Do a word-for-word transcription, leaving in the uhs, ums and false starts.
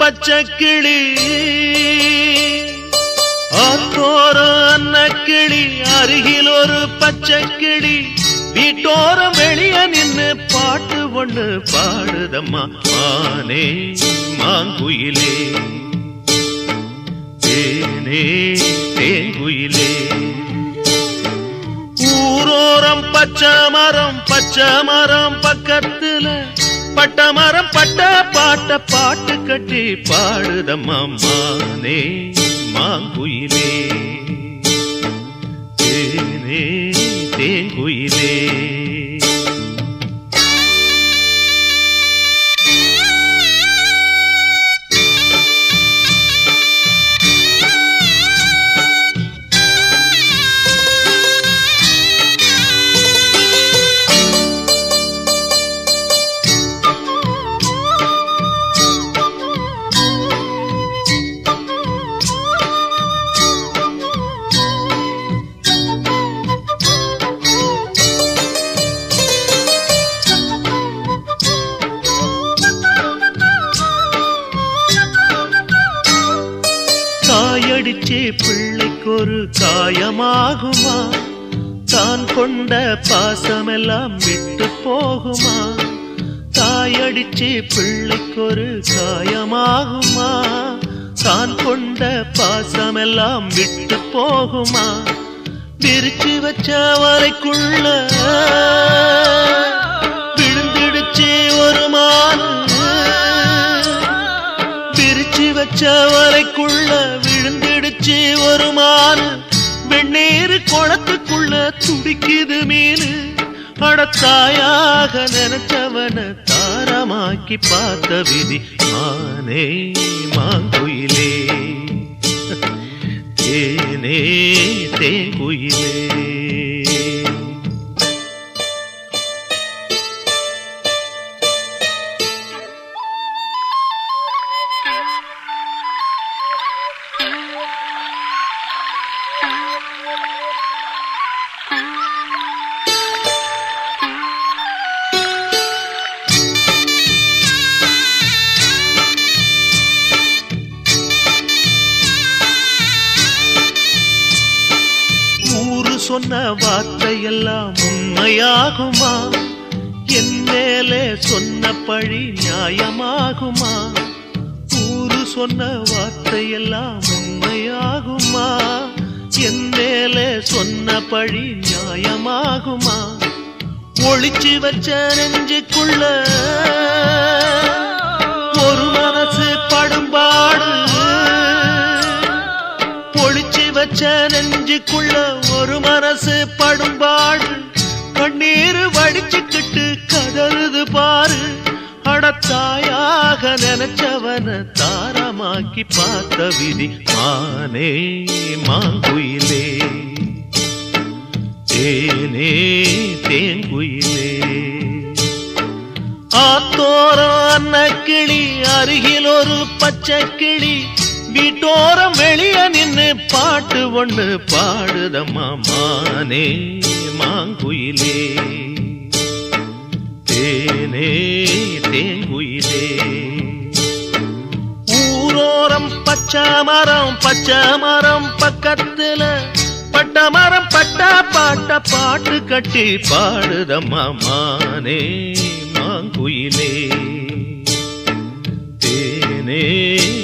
பச்சைக்கிளி ஆத்தோரம் அன்னக்கிளி அருகில் ஒரு பச்சைக்கிளி வீட்டோரம் வெளிய நின்னு பாட்டு ஒண்ணு பாடுதம்மா மானே மாங்குயிலே தேனே தேங்குயிலே ஊரோரம் பச்சை மரம் பச்சை மரம் பக்கத்துல பட்ட மரம் பட்ட பாட்ட பாட்டு கட்டி பாடுதம்மா மானே மாங்குயிலே தேனே தேங்குயிலே காயடிச்சே பிள்ளைக்கொரு காயமாகுமா தான் கொண்ட பாசமெல்லாம் விட்டு போகுமா தாயடிச்சே பிள்ளைக்கொரு காயமாகுமா தான் கொண்ட பாசமெல்லாம் விட்டு போகுமா விரிச்சு வச்ச வரைக்குள்ள விழுந்துடுச்சே ஒரு மானு பிரிச்சு வச்ச வரைக்குள்ள விழுந்துடுச்சு ஒரு மானு வெண்ணீர் குளத்துக்குள்ள துடிக்குது மீனு அடத்தாயாக நினைச்சவன தாரமாக்கி பார்த்த விதி மானே மாங்குயிலே தேனே தேங்குயிலே சொன்ன வார்த்தையெல்லாம் உண்மையாகுமா என் மேலே சொன்ன பழி நியாயமாகுமா ஊரு சொன்ன வார்த்தையெல்லாம் உண்மையாகுமா என் மேலே சொன்ன பழி நியாயமாகுமா ஒளிச்சு வச்ச நெஞ்சுக்குள்ள ஒரு மனசு படும்பாடு ஒளிச்சு வச்ச நெஞ்சுக்குள்ள ஒரு மனசு படும்பாடு கண்ணீர் வடிச்சுக்கிட்டு கதறுது பாரு அடத்தாயாக நினைச்சவன தாரமாக்கி பார்த்த விதி மானே மாங்குயிலே தேனே தேங்குயிலே ஆத்தோரம் அன்னக்கிளி அருகில் ஒரு பச்சைக்கிளி வீட்டோரம் வெளிய நின்னு பாட்டு ஒண்ணு பாடுதம்மா மானே மாங்குயிலே தேனே தேங்குயிலே ஊரோரம் பச்சை மரம் பச்சை மரம் பக்கத்துல பட்ட மரம் பட்ட பாட்ட பாட்டு கட்டி பாடுதம்மா மானே மாங்குயிலே தேனே